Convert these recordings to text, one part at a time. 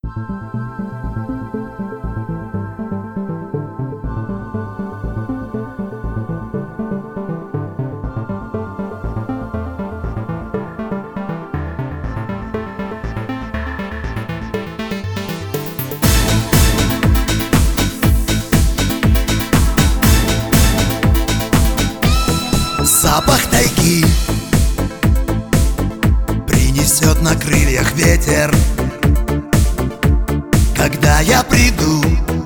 Запах тайги принесет на крыльях ветер. Когда я приду,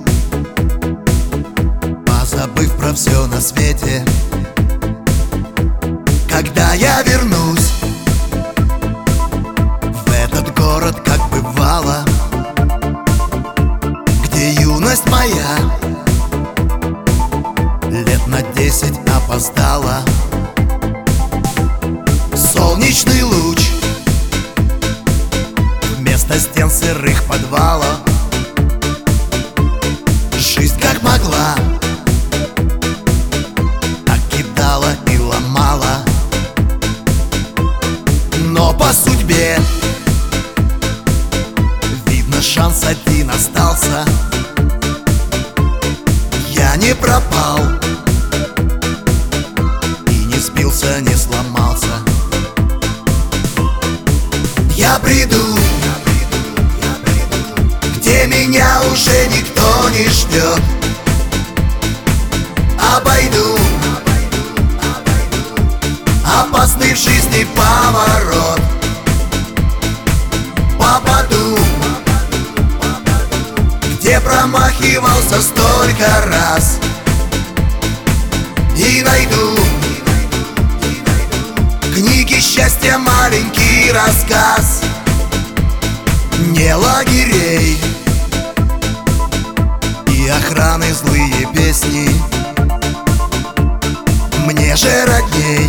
позабыв про все на свете, когда я вернусь в этот город, как бывало, где юность моя лет на 10 опоздала. Солнечный луч вместо стен сырых подвалов. Жизнь как могла так кидала и ломала. Но по судьбе видно, шанс один остался. Я не пропал и не сбился, не сломался. Я приду, где меня уже никто не ждет. Обойду опасный в жизни поворот. Попаду, где промахивался столько раз. И найду книги счастья, маленький рассказ. Не лагерей и охраны злые песни, мне же родней.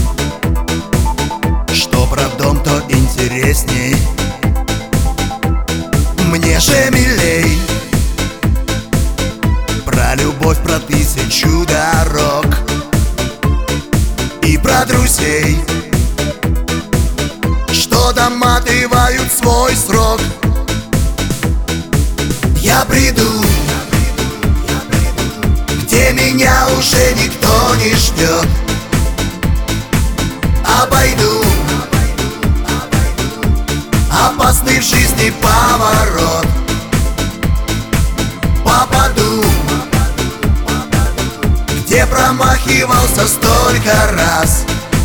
Что про дом, то интересней. Мне же милей про любовь, про 1000 дорог и про друзей, что доматывают свой срок. Я приду, где меня уже никто не ждет. Обойду опасный в жизни поворот. Попаду, где промахивался столько раз.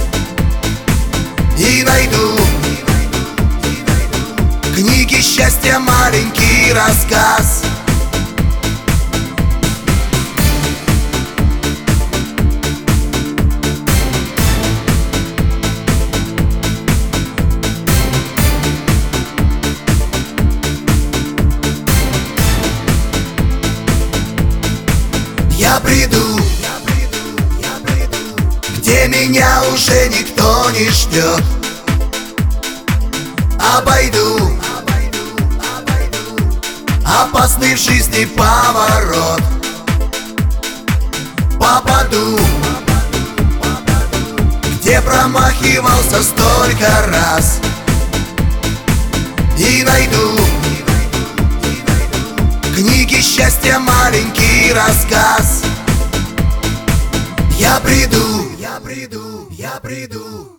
И найду книги счастья, маленький рассказ. Я приду, где меня уже никто не ждет. Обойду опасный в жизни поворот. Попаду, где промахивался столько раз. И найду книги счастья, маленький рассказ. Я приду, я приду, я приду.